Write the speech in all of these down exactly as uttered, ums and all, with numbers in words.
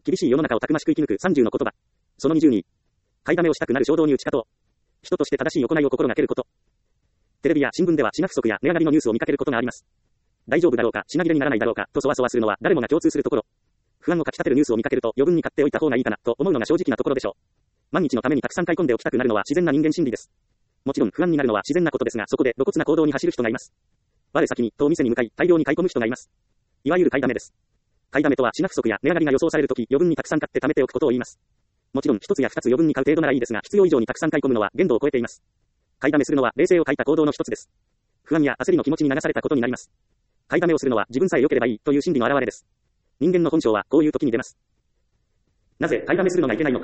厳しい世の中をたくましく生き抜くさんじゅうの言葉。そのにじゅうに。買いだめをしたくなる衝動に打ち勝とう。人として正しい行いを心がけること。テレビや新聞では品不足や値上がりのニュースを見かけることがあります。大丈夫だろうか、品切れにならないだろうか、とそわそわするのは誰もが共通するところ。不安をかき立てるニュースを見かけると余分に買っておいた方がいいかな、と思うのが正直なところでしょう。万日のためにたくさん買い込んでおきたくなるのは自然な人間心理です。もちろん不安になるのは自然なことですが、そこで露骨な行動に走る人がいます。我先に、と店に向かい大量に買い込む人がいます。いわゆる買いだめです。買いだめとは品不足や値上がりが予想されるとき、余分にたくさん買って貯めておくことを言います。もちろん一つや二つ余分に買う程度ならいいですが、必要以上にたくさん買い込むのは限度を超えています。買いだめするのは冷静を欠いた行動の一つです。不安や焦りの気持ちに流されたことになります。買いだめをするのは自分さえ良ければいいという心理の表れです。人間の本性はこういう時に出ます。なぜ買いだめするのがいけないのか。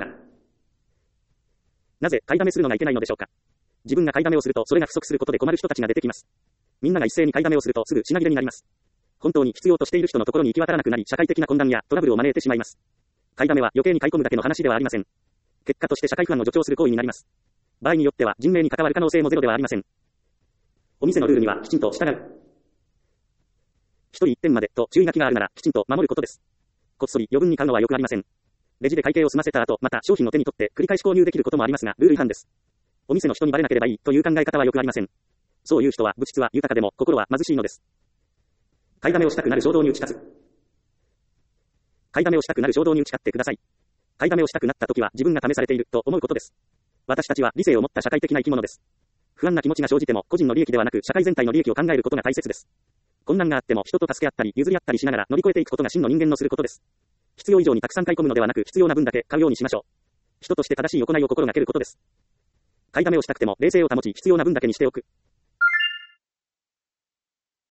なぜ買いだめするのがいけないのでしょうか。自分が買いだめをするとそれが不足することで困る人たちが出てきます。みんなが一斉に買いだめをするとすぐ品切れになります。本当に必要としている人のところに行き渡らなくなり、社会的な混乱やトラブルを招いてしまいます。買いだめは余計に買い込むだけの話ではありません。結果として社会不安を助長する行為になります。場合によっては人命に関わる可能性もゼロではありません。お店のルールにはきちんと従う。一人一点までと注意書きがあるならきちんと守ることです。こっそり余分に買うのは良くありません。レジで会計を済ませた後、また商品を手に取って繰り返し購入できることもありますが、ルール違反です。お店の人にバレなければいいという考え方は良くありません。そういう人は物質は豊かでも心は貧しいのです。買いだめをしたくなる衝動に打ち勝つ。買いだめをしたくなる衝動に打ち勝ってください。買いだめをしたくなった時は自分が試されていると思うことです。私たちは理性を持った社会的な生き物です。不安な気持ちが生じても個人の利益ではなく社会全体の利益を考えることが大切です。困難があっても人と助け合ったり譲り合ったりしながら乗り越えていくことが真の人間のすることです。必要以上にたくさん買い込むのではなく必要な分だけ買うようにしましょう。人として正しい行いを心がけることです。買いだめをしたくても冷静を保ち必要な分だけにしておく。